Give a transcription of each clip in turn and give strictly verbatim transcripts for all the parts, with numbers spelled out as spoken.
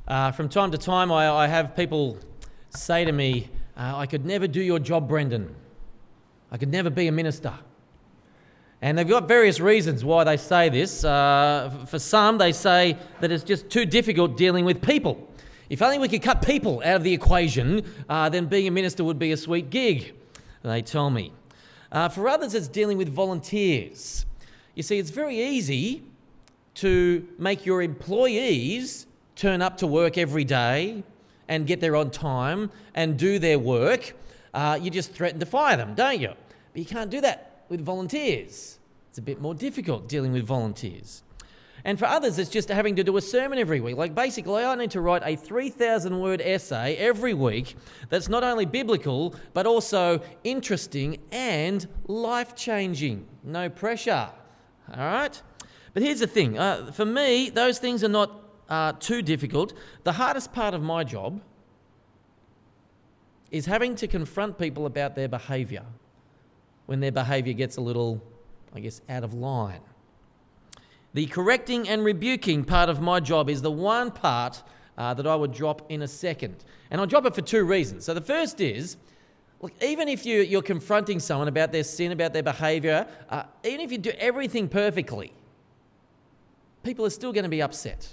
Uh, from time to time, I, I have people say to me, uh, I could never do your job, Brendan. I could never be a minister. And they've got various reasons why they say this. Uh, for some, they say that it's just too difficult dealing with people. If only we could cut people out of the equation, uh, then being a minister would be a sweet gig, they tell me. Uh, for others, it's dealing with volunteers. You see, it's very easy to make your employees turn up to work every day and get there on time and do their work. Uh, you just threaten to fire them, don't you? But you can't do that with volunteers. It's a bit more difficult dealing with volunteers. And for others, it's just having to do a sermon every week. Like basically, I need to write a three thousand word essay every week that's not only biblical, but also interesting and life-changing. No pressure, all right? But here's the thing. Uh, for me, those things are not uh, too difficult. The hardest part of my job is having to confront people about their behaviour when their behaviour gets a little, I guess, out of line. The correcting and rebuking part of my job is the one part uh, that I would drop in a second. And I'll drop it for two reasons. So the first is, look, even if you, you're confronting someone about their sin, about their behaviour, uh, even if you do everything perfectly, people are still going to be upset.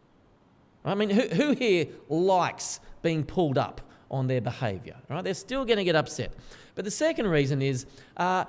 I mean, who, who here likes being pulled up on their behaviour? Right? They're still going to get upset. But the second reason is uh,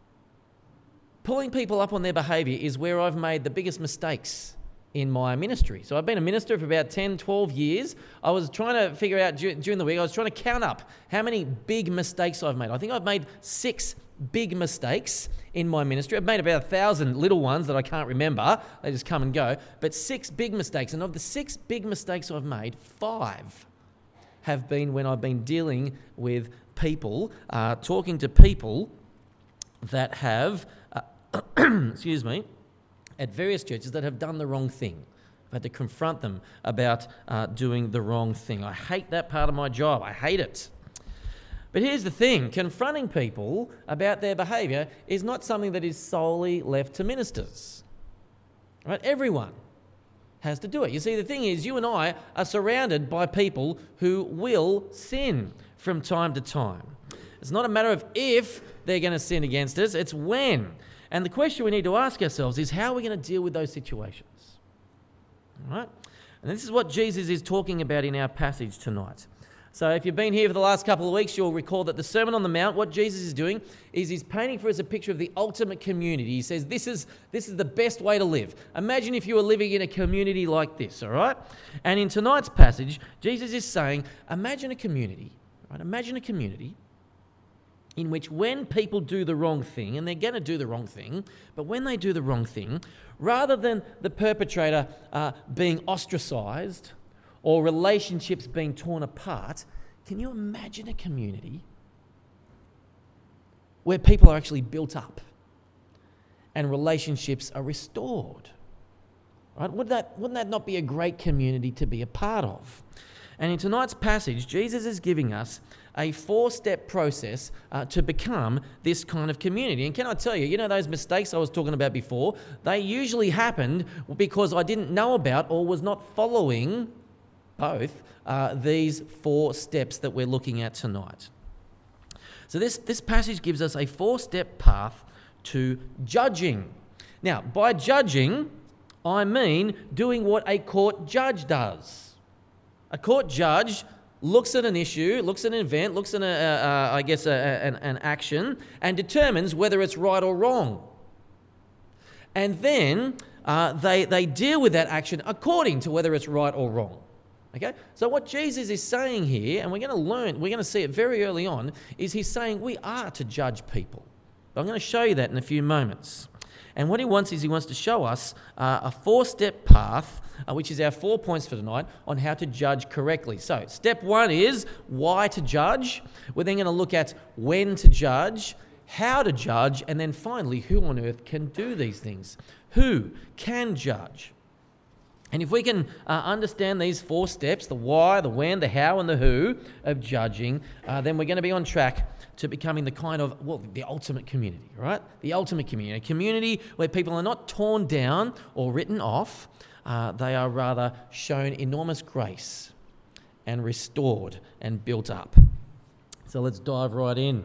pulling people up on their behaviour is where I've made the biggest mistakes in my ministry. So I've been a minister for about ten, twelve years. I was trying to figure out during the week, I was trying to count up how many big mistakes I've made. I think I've made six big mistakes in my ministry. I've made about a thousand little ones that I can't remember. They just come and go. But six big mistakes. And of the six big mistakes I've made, five have been when I've been dealing with people, uh, talking to people that have, uh, excuse me, at various churches that have done the wrong thing. I've had to confront them about uh, doing the wrong thing. I hate that part of my job. I hate it. But here's the thing, confronting people about their behaviour is not something that is solely left to ministers. Right? Everyone has to do it. You see, the thing is, you and I are surrounded by people who will sin from time to time. It's not a matter of if they're going to sin against us, it's when. And the question we need to ask ourselves is, how are we going to deal with those situations? All right? And this is what Jesus is talking about in our passage tonight. So if you've been here for the last couple of weeks, you'll recall that the Sermon on the Mount, what Jesus is doing is he's painting for us a picture of the ultimate community. He says this is this is the best way to live. Imagine if you were living in a community like this, all right? And in tonight's passage, Jesus is saying, imagine a community, right? Imagine a community in which when people do the wrong thing, and they're going to do the wrong thing, but when they do the wrong thing, rather than the perpetrator uh, being ostracised or relationships being torn apart, can you imagine a community where people are actually built up and relationships are restored? Right? Would that, wouldn't that not be a great community to be a part of? And in tonight's passage, Jesus is giving us a four-step process uh, to become this kind of community. And can I tell you, you know those mistakes I was talking about before, they usually happened because I didn't know about or was not following both uh, these four steps that we're looking at tonight. So this, this passage gives us a four-step path to judging. Now, by judging, I mean doing what a court judge does. A court judge looks at an issue, looks at an event, looks at, a, a, a, I guess, a, an, an action, and determines whether it's right or wrong. And then uh, they, they deal with that action according to whether it's right or wrong. Okay, so what Jesus is saying here, and we're going to learn, we're going to see it very early on, is he's saying we are to judge people. But I'm going to show you that in a few moments. And what he wants is he wants to show us uh, a four-step path, uh, which is our four points for tonight, on how to judge correctly. So step one is why to judge. We're then going to look at when to judge, how to judge, and then finally, who on earth can do these things? Who can judge? And if we can uh, understand these four steps, the why, the when, the how, and the who of judging, uh, then we're going to be on track to becoming the kind of, well, the ultimate community, right? The ultimate community. A community where people are not torn down or written off, uh, they are rather shown enormous grace and restored and built up. So let's dive right in.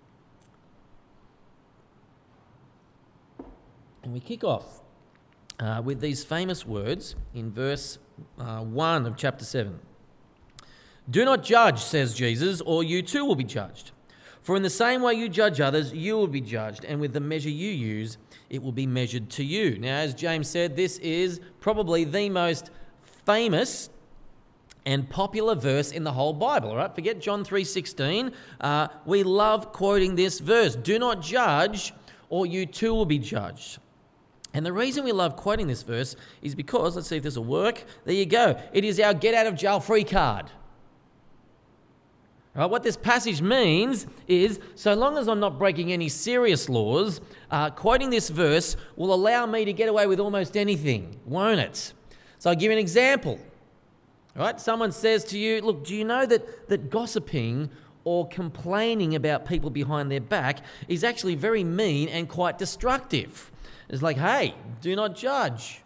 And we kick off uh, with these famous words in verse uh, one of chapter seven. "Do not judge, says Jesus, or you too will be judged. For in the same way you judge others, you will be judged, and with the measure you use, it will be measured to you." Now, as James said, this is probably the most famous and popular verse in the whole Bible, all right? Forget John three sixteen. Uh, we love quoting this verse. Do not judge, or you too will be judged. And the reason we love quoting this verse is because, let's see if this will work. There you go. It is our get out of jail free card. All right, what this passage means is, so long as I'm not breaking any serious laws, uh, quoting this verse will allow me to get away with almost anything, won't it? So I'll give you an example. All right, someone says to you, look, do you know that, that gossiping or complaining about people behind their back is actually very mean and quite destructive? It's like, hey, do not judge.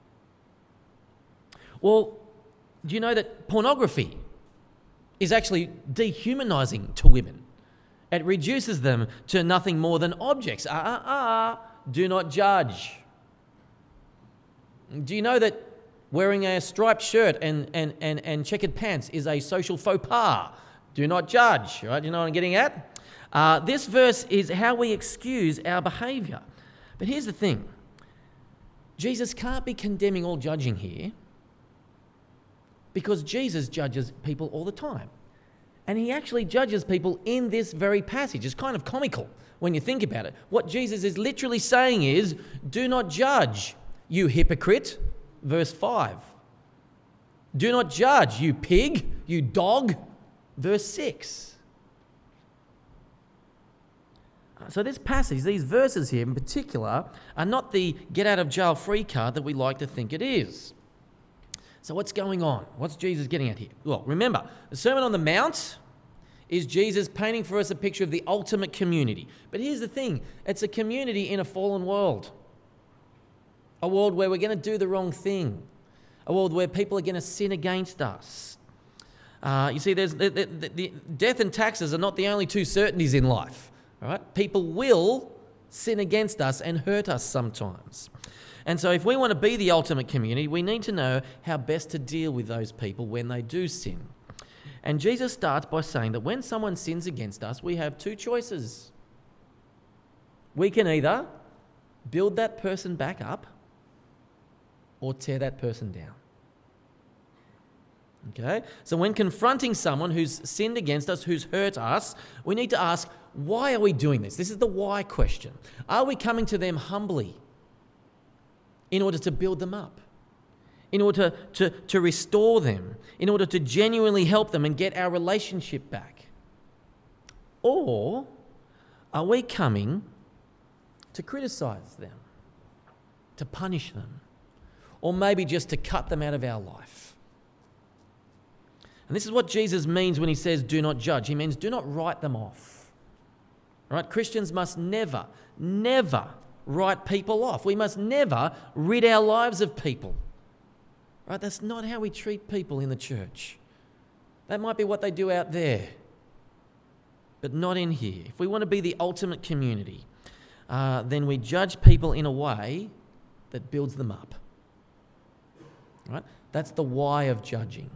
Well, do you know that pornography is actually dehumanizing to women? It reduces them to nothing more than objects. Ah, ah, ah, do not judge. Do you know that wearing a striped shirt and, and, and, and checkered pants is a social faux pas? Do not judge, right? You know what I'm getting at? Uh, this verse is how we excuse our behavior. But here's the thing. Jesus can't be condemning all judging here, because Jesus judges people all the time. And he actually judges people in this very passage. It's kind of comical when you think about it. What Jesus is literally saying is, do not judge, you hypocrite, verse five. Do not judge, you pig, you dog, verse six. So this passage, these verses here in particular, are not the get out of jail free card that we like to think it is. So what's going on? What's Jesus getting at here? Well, remember, the Sermon on the Mount is Jesus painting for us a picture of the ultimate community. But here's the thing, it's a community in a fallen world. A world where we're going to do the wrong thing. A world where people are going to sin against us. Uh, you see, there's the, the, the, death and taxes are not the only two certainties in life. All right? People will sin against us and hurt us sometimes. And so if we want to be the ultimate community, we need to know how best to deal with those people when they do sin. And Jesus starts by saying that when someone sins against us, we have two choices. We can either build that person back up or tear that person down. Okay? So when confronting someone who's sinned against us, who's hurt us, we need to ask, why are we doing this? This is the why question. Are we coming to them humbly in order to build them up? In order to, to, to restore them? In order to genuinely help them and get our relationship back? Or are we coming to criticize them? To punish them? Or maybe just to cut them out of our life? And this is what Jesus means when he says, do not judge. He means do not write them off. All right? Christians must never, never write people off. We must never rid our lives of people. Right? That's not how we treat people in the church. That might be what they do out there, but not in here. If we want to be the ultimate community, uh, then we judge people in a way that builds them up. Right? That's the why of judging.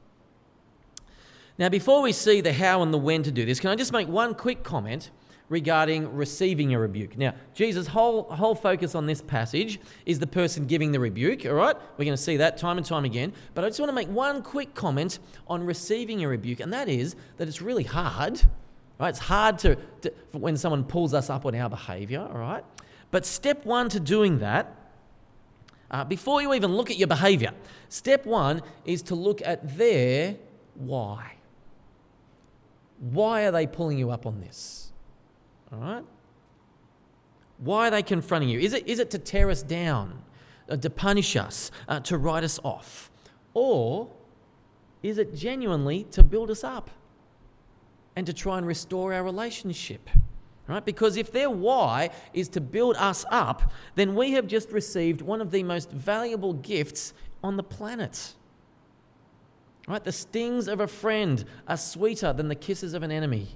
Now, before we see the how and the when to do this, can I just make one quick comment regarding receiving a rebuke? Now, Jesus' whole whole focus on this passage is the person giving the rebuke, all right? We're going to see that time and time again. But I just want to make one quick comment on receiving a rebuke, and that is that it's really hard, right? It's hard to, to when someone pulls us up on our behaviour, all right? But step one to doing that, uh, before you even look at your behaviour, step one is to look at their why. Why are they pulling you up on this? All right? Why are they confronting you? Is it, is it to tear us down, uh, to punish us, uh, to write us off? Or is it genuinely to build us up and to try and restore our relationship? right? Because if their why is to build us up, then we have just received one of the most valuable gifts on the planet. Right? The stings of a friend are sweeter than the kisses of an enemy.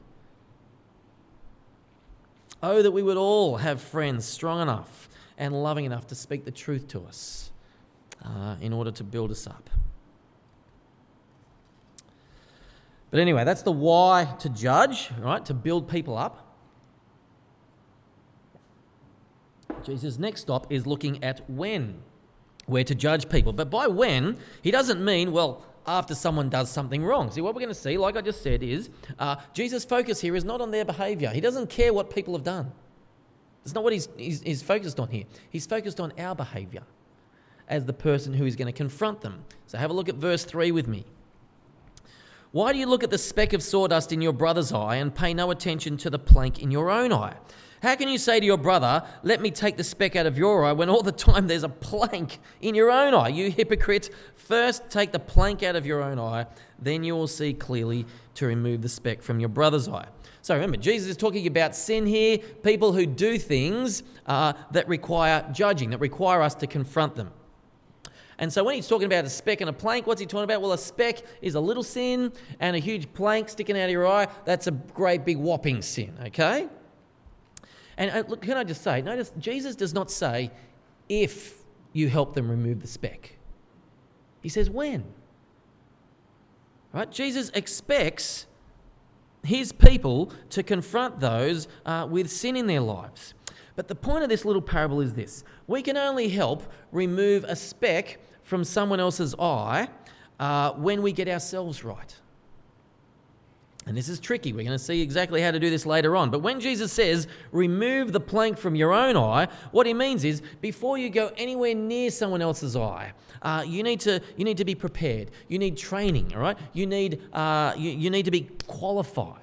Oh, that we would all have friends strong enough and loving enough to speak the truth to us uh, in order to build us up. But anyway, that's the why to judge, right? To build people up. Jesus' next stop is looking at when we're to judge people. But by when, he doesn't mean, well, after someone does something wrong. See, what we're going to see, like I just said, is uh, Jesus' focus here is not on their behaviour. He doesn't care what people have done. That's not what he's, he's, he's focused on here. He's focused on our behaviour as the person who is going to confront them. So have a look at verse three with me. Why do you look at the speck of sawdust in your brother's eye and pay no attention to the plank in your own eye? How can you say to your brother, let me take the speck out of your eye, when all the time there's a plank in your own eye? You hypocrite, first take the plank out of your own eye, then you will see clearly to remove the speck from your brother's eye. So remember, Jesus is talking about sin here, people who do things uh, that require judging, that require us to confront them. And so when he's talking about a speck and a plank, what's he talking about? Well, a speck is a little sin, and a huge plank sticking out of your eye, that's a great big whopping sin, okay? And uh, look, can I just say, notice Jesus does not say if you help them remove the speck. He says when. Right? Jesus expects his people to confront those uh, with sin in their lives. But the point of this little parable is this. We can only help remove a speck from someone else's eye uh, when we get ourselves right. And this is tricky. We're going to see exactly how to do this later on. But when Jesus says, remove the plank from your own eye, what he means is, before you go anywhere near someone else's eye, uh, you need to you need to be prepared. You need training, all right? You need, uh, you, you need to be qualified.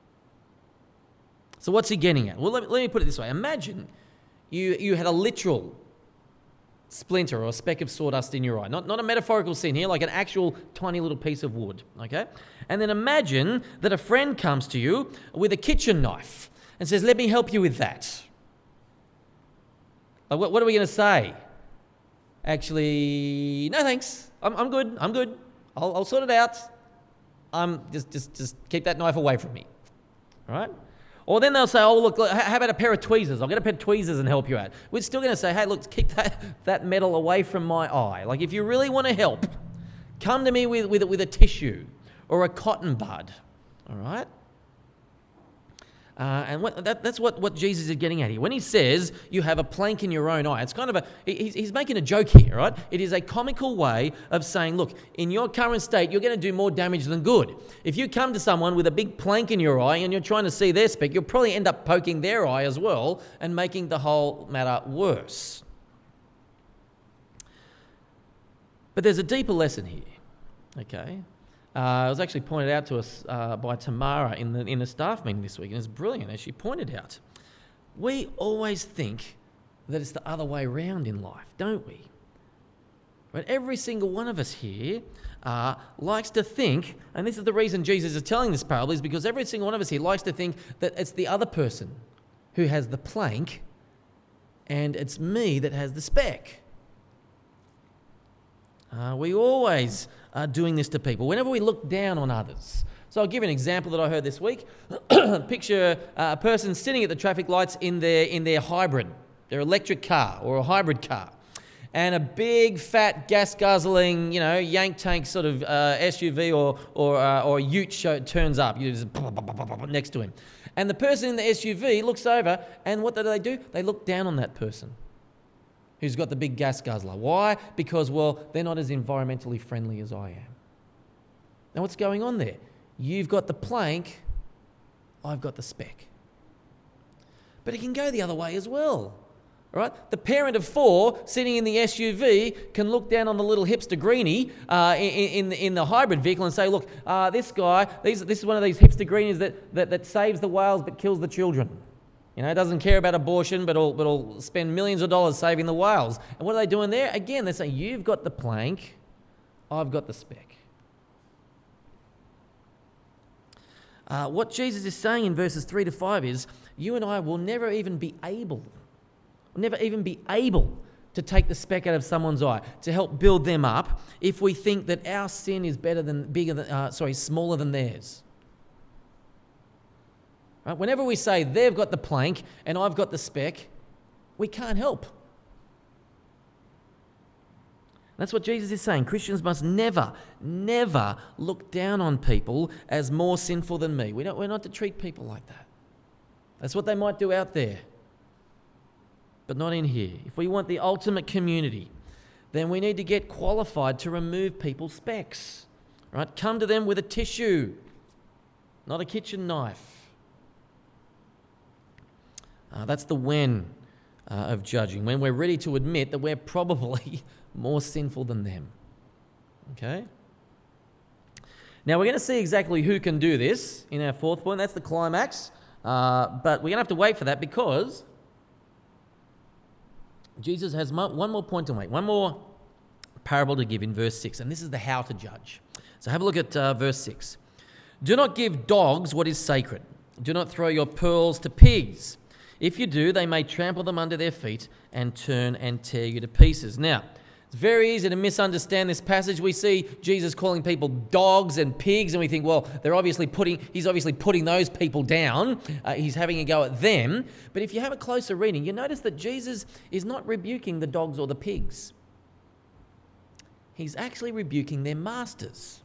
So what's he getting at? Well, let me, let me put it this way. Imagine you, you had a literal splinter or a speck of sawdust in your eye. Not, not a metaphorical sin here, like an actual tiny little piece of wood, okay? And then imagine that a friend comes to you with a kitchen knife and says, let me help you with that. Like, what, what are we going to say? Actually, no thanks. I'm, I'm good. I'm good. I'll, I'll sort it out. Um, just, just, just keep that knife away from me, all right? Or then they'll say, oh, look, look, how about a pair of tweezers? I'll get a pair of tweezers and help you out. We're still going to say, hey, look, keep that, that metal away from my eye. Like, if you really want to help, come to me with, with, with a tissue or a cotton bud, all right? Uh, and what, that, that's what, what Jesus is getting at here. When he says you have a plank in your own eye, it's kind of a, he's, he's making a joke here, right? It is a comical way of saying, look, in your current state, you're going to do more damage than good. If you come to someone with a big plank in your eye and you're trying to see their speck, you'll probably end up poking their eye as well and making the whole matter worse. But there's a deeper lesson here, okay? Uh, it was actually pointed out to us uh, by Tamara in the in the staff meeting this week, and it's brilliant, as she pointed out. We always think that it's the other way around in life, don't we? Right? Every single one of us here uh, likes to think, and this is the reason Jesus is telling this parable, is because every single one of us here likes to think that it's the other person who has the plank, and it's me that has the speck. Uh, we always are doing this to people, whenever we look down on others. So I'll give you an example that I heard this week. Picture uh, a person sitting at the traffic lights in their in their hybrid, their electric car or a hybrid car, and a big, fat, gas-guzzling, you know, yank tank sort of uh, S U V or or uh, or ute show turns up you just next to him, and the person in the S U V looks over, and what do they do? They look down on that person who's got the big gas guzzler. Why? Because, well, they're not as environmentally friendly as I am. Now, what's going on there? You've got the plank, I've got the speck. But it can go the other way as well, right? The parent of four sitting in the S U V can look down on the little hipster greenie uh, in, in, the, in the hybrid vehicle and say, look, uh, this guy, these, this is one of these hipster greenies that, that, that saves the whales but kills the children. You know, doesn't care about abortion, but will, but will spend millions of dollars saving the whales. And what are they doing there? Again, they're saying, you've got the plank, I've got the speck. Uh, what Jesus is saying in verses three to five is, you and I will never even be able, never even be able to take the speck out of someone's eye, to help build them up, if we think that our sin is better than, bigger than, uh, sorry, smaller than theirs. Right? Whenever we say they've got the plank and I've got the speck, we can't help. That's what Jesus is saying. Christians must never, never look down on people as more sinful than me. We don't, we're not to treat people like that. That's what they might do out there, but not in here. If we want the ultimate community, then we need to get qualified to remove people's specks. Right? Come to them with a tissue, not a kitchen knife. Uh, that's the when uh, of judging, when we're ready to admit that we're probably more sinful than them. Okay? Now we're going to see exactly who can do this in our fourth point. That's the climax. Uh, but we're going to have to wait for that because Jesus has mo- one more point to make, one more parable to give in verse six, and this is the how to judge. So have a look at uh, verse six. Do not give dogs what is sacred. Do not throw your pearls to pigs. If you do, they may trample them under their feet and turn and tear you to pieces. Now, it's very easy to misunderstand this passage. We see Jesus calling people dogs and pigs, and we think, well, they're obviously putting, he's obviously putting those people down. Uh, he's having a go at them. But if you have a closer reading, you notice that Jesus is not rebuking the dogs or the pigs. He's actually rebuking their masters.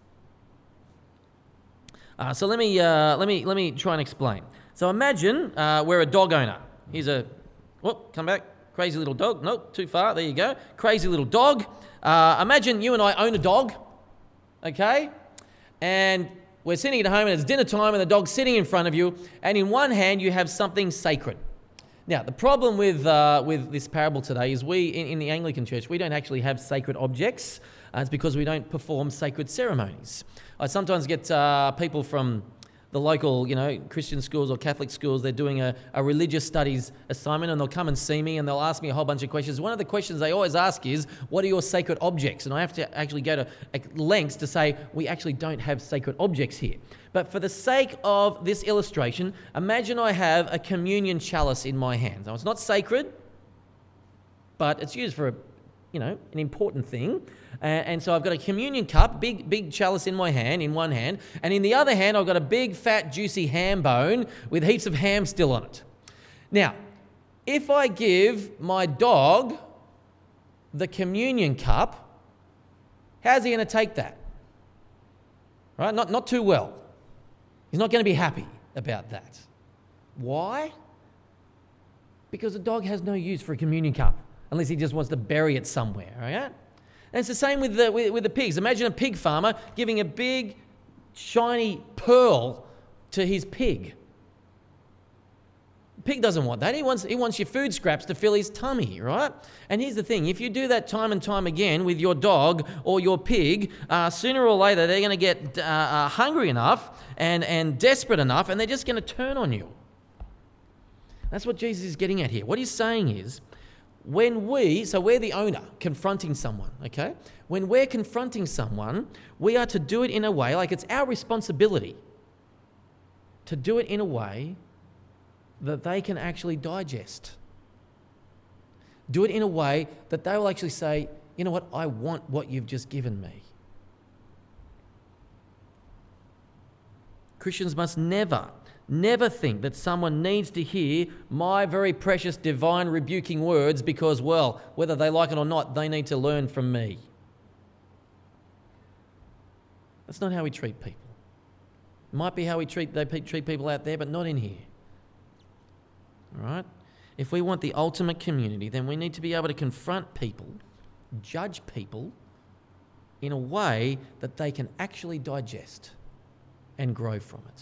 Uh, so let me uh, let me let me try and explain. So imagine uh, we're a dog owner. Here's a, whoop, come back. Crazy little dog. Nope, too far. There you go. Crazy little dog. Uh, imagine you and I own a dog, okay? And we're sitting at home and it's dinner time and the dog's sitting in front of you, and in one hand you have something sacred. Now, the problem with uh, with this parable today is we, in, in the Anglican Church, we don't actually have sacred objects. Uh, it's because we don't perform sacred ceremonies. I sometimes get uh, people from the local, you know, Christian schools or Catholic schools, they're doing a, a religious studies assignment, and they'll come and see me and they'll ask me a whole bunch of questions. One of the questions they always ask is, what are your sacred objects? And I have to actually go to lengths to say, we actually don't have sacred objects here. But for the sake of this illustration, imagine I have a communion chalice in my hand. Now, it's not sacred, but it's used for a, you know, an important thing. Uh, and so I've got a communion cup, big big chalice in my hand, in one hand, and in the other hand I've got a big fat juicy ham bone with heaps of ham still on it. Now, if I give my dog the communion cup, how's he going to take that? Right? Not, not too well. He's not going to be happy about that. Why? Because the dog has no use for a communion cup, unless he just wants to bury it somewhere, all right? And it's the same with the, with, with the pigs. Imagine a pig farmer giving a big, shiny pearl to his pig. Pig doesn't want that. He wants, he wants your food scraps to fill his tummy, right? And here's the thing. If you do that time and time again with your dog or your pig, uh, sooner or later they're going to get uh, uh, hungry enough and, and desperate enough, and they're just going to turn on you. That's what Jesus is getting at here. What he's saying is, when we, so we're the owner confronting someone, okay? When we're confronting someone, we are to do it in a way, like it's our responsibility to do it in a way that they can actually digest. Do it in a way that they will actually say, you know what, I want what you've just given me. Christians must never Never think that someone needs to hear my very precious divine rebuking words because, well, whether they like it or not, they need to learn from me. That's not how we treat people. It might be how we treat they treat people out there, but not in here. All right? If we want the ultimate community, then we need to be able to confront people, judge people in a way that they can actually digest and grow from it.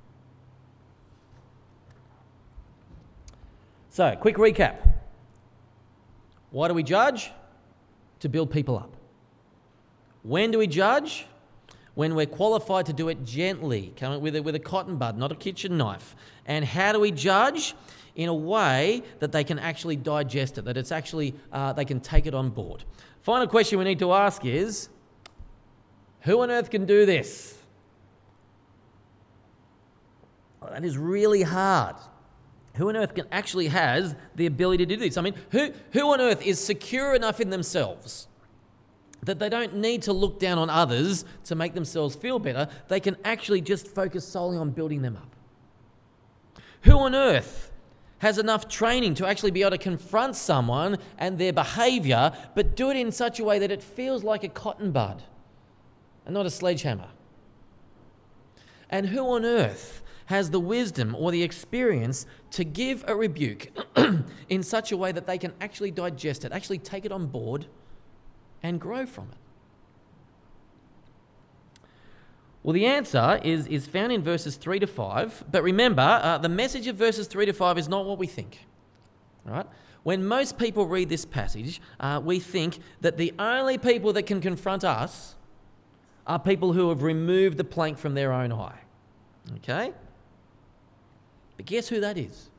So, quick recap. Why do we judge? To build people up. When do we judge? When we're qualified to do it gently, coming with a, with a cotton bud, not a kitchen knife. And how do we judge? In a way that they can actually digest it, that it's actually, uh, they can take it on board. Final question we need to ask is, who on earth can do this? Well, that is really hard. Who on earth can actually has the ability to do this? I mean, who, who on earth is secure enough in themselves that they don't need to look down on others to make themselves feel better? They can actually just focus solely on building them up. Who on earth has enough training to actually be able to confront someone and their behaviour, but do it in such a way that it feels like a cotton bud and not a sledgehammer? And who on earth has the wisdom or the experience to give a rebuke in such a way that they can actually digest it, actually take it on board and grow from it? Well, the answer is, is found in verses three to five. But remember, uh, the message of verses three to five is not what we think. All right? When most people read this passage, uh, we think that the only people that can confront us are people who have removed the plank from their own eye. Okay? But guess who that is?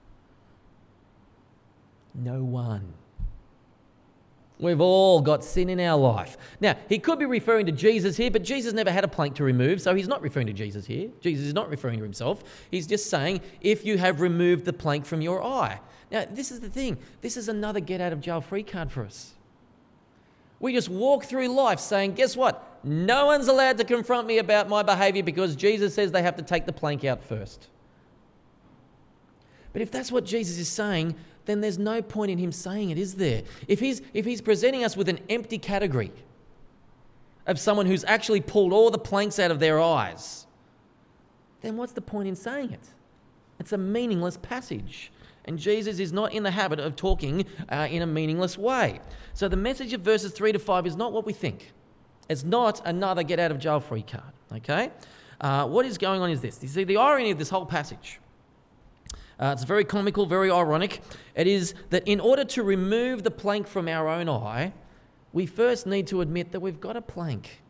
No one. We've all got sin in our life. Now, he could be referring to Jesus here, but Jesus never had a plank to remove, so he's not referring to Jesus here. Jesus is not referring to himself. He's just saying, if you have removed the plank from your eye. Now, this is the thing. This is another get-out-of-jail-free card for us. We just walk through life saying, guess what? No one's allowed to confront me about my behaviour because Jesus says they have to take the plank out first. But if that's what Jesus is saying, then there's no point in him saying it, is there? If he's, if he's presenting us with an empty category of someone who's actually pulled all the planks out of their eyes, then what's the point in saying it? It's a meaningless passage. And Jesus is not in the habit of talking uh, in a meaningless way. So the message of verses three to five is not what we think. It's not another get-out-of-jail-free card, okay? Uh, what is going on is this. You see, the irony of this whole passage, Uh, it's very comical, very ironic. It is that in order to remove the plank from our own eye, we first need to admit that we've got a plank.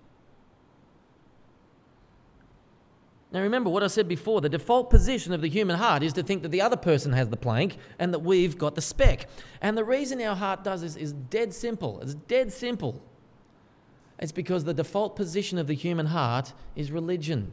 Now remember what I said before, the default position of the human heart is to think that the other person has the plank and that we've got the speck. And the reason our heart does this is dead simple. It's dead simple. It's because the default position of the human heart is religion.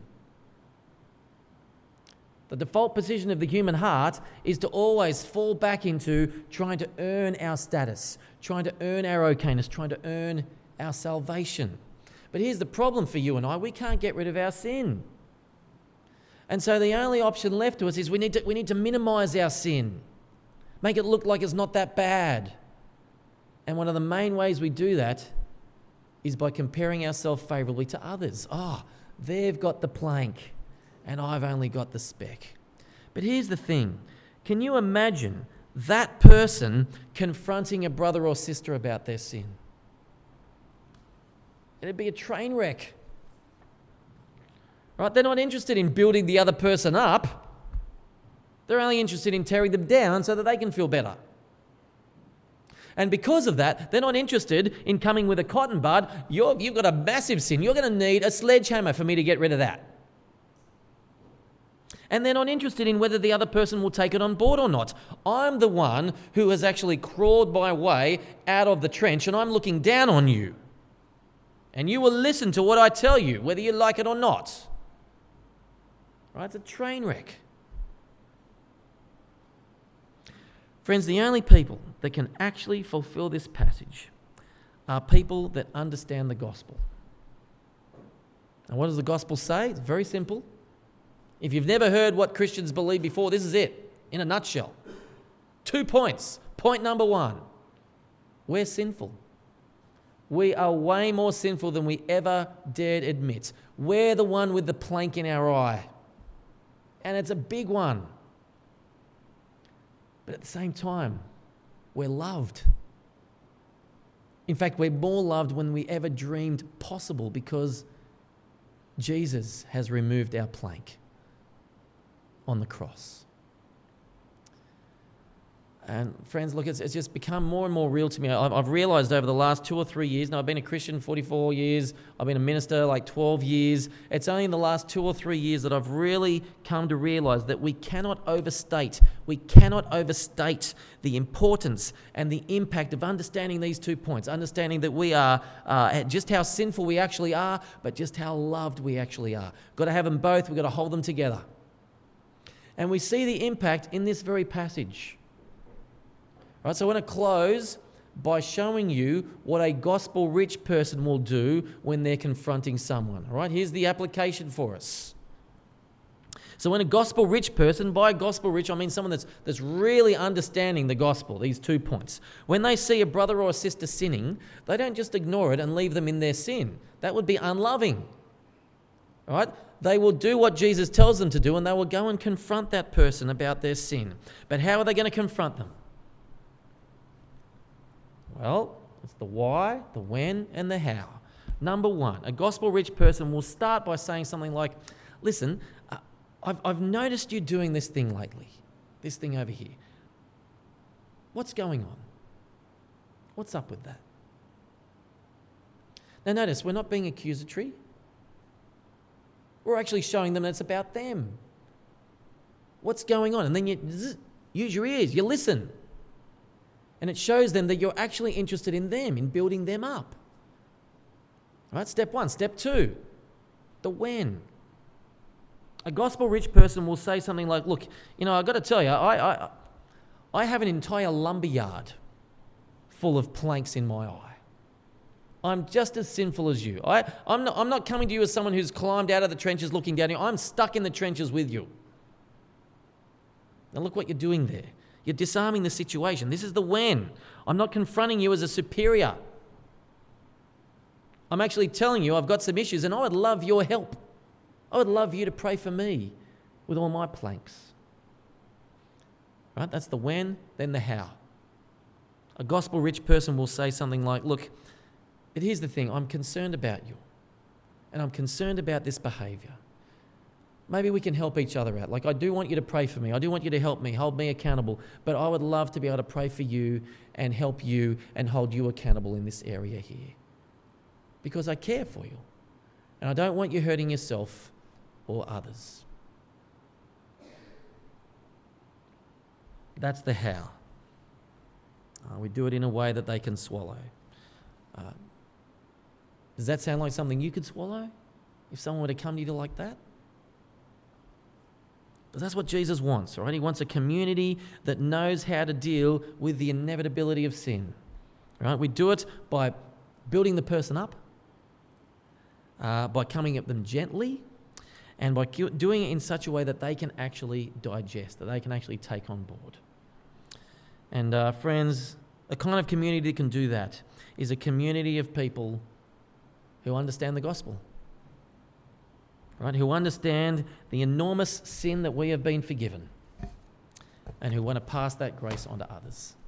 The default position of the human heart is to always fall back into trying to earn our status, trying to earn our okayness, trying to earn our salvation. But here's the problem for you and I. We can't get rid of our sin. And so the only option left to us is we need to, we need to minimize our sin, make it look like it's not that bad. And one of the main ways we do that is by comparing ourselves favourably to others. Oh, they've got the plank and I've only got the speck. But here's the thing. Can you imagine that person confronting a brother or sister about their sin? It'd be a train wreck. Right? They're not interested in building the other person up. They're only interested in tearing them down so that they can feel better. And because of that, they're not interested in coming with a cotton bud. You're, you've got a massive sin. You're going to need a sledgehammer for me to get rid of that. And they're not interested in whether the other person will take it on board or not. I'm the one who has actually crawled my way out of the trench and I'm looking down on you. And you will listen to what I tell you, whether you like it or not. Right? It's a train wreck. Friends, the only people that can actually fulfill this passage are people that understand the gospel. And what does the gospel say? It's very simple. If you've never heard what Christians believe before, this is it, in a nutshell. Two points. Point number one, we're sinful. We are way more sinful than we ever dared admit. We're the one with the plank in our eye. And it's a big one. But at the same time, we're loved. In fact, we're more loved than we ever dreamed possible because Jesus has removed our plank on the cross. And friends, look, it's, it's just become more and more real to me. I've, I've realised over the last two or three years, now I've been a Christian forty-four years, I've been a minister like twelve years. It's only in the last two or three years that I've really come to realise that we cannot overstate, we cannot overstate the importance and the impact of understanding these two points, understanding that we are, uh, just how sinful we actually are, but just how loved we actually are. Got to have them both, we've got to hold them together. And we see the impact in this very passage. Right, so I want to close by showing you what a gospel-rich person will do when they're confronting someone. All right, here's the application for us. So when a gospel-rich person, by gospel-rich I mean someone that's, that's really understanding the gospel, these two points. When they see a brother or a sister sinning, they don't just ignore it and leave them in their sin. That would be unloving. All right? They will do what Jesus tells them to do, and they will go and confront that person about their sin. But how are they going to confront them? Well, it's the why, the when, and the how. Number one, a gospel-rich person will start by saying something like, listen, uh, I've, I've noticed you doing this thing lately, this thing over here. What's going on? What's up with that? Now notice, we're not being accusatory. We're actually showing them that it's about them. What's going on? And then you zzz, use your ears, you listen. And it shows them that you're actually interested in them, in building them up. All right, step one. Step two, the when. A gospel-rich person will say something like, look, you know, I've got to tell you, I, I, I have an entire lumberyard full of planks in my eye. I'm just as sinful as you. I, I'm, not, I'm not coming to you as someone who's climbed out of the trenches looking down here. I'm stuck in the trenches with you. Now look what you're doing there. You're disarming the situation. This is the when. I'm not confronting you as a superior. I'm actually telling you I've got some issues and I would love your help. I would love you to pray for me with all my planks. Right? That's the when, then the how. A gospel-rich person will say something like, look, but here's the thing, I'm concerned about you. And I'm concerned about this behaviour. Maybe we can help each other out. Like, I do want you to pray for me. I do want you to help me, hold me accountable. But I would love to be able to pray for you and help you and hold you accountable in this area here. Because I care for you. And I don't want you hurting yourself or others. That's the how. Uh, we do it in a way that they can swallow. Uh, does that sound like something you could swallow? If someone were to come to you like that? Because that's what Jesus wants, right? He wants a community that knows how to deal with the inevitability of sin. Right? We do it by building the person up, uh, by coming at them gently, and by doing it in such a way that they can actually digest, that they can actually take on board. And uh, friends, a kind of community that can do that is a community of people who understand the gospel, right? Who understand the enormous sin that we have been forgiven and who want to pass that grace on to others.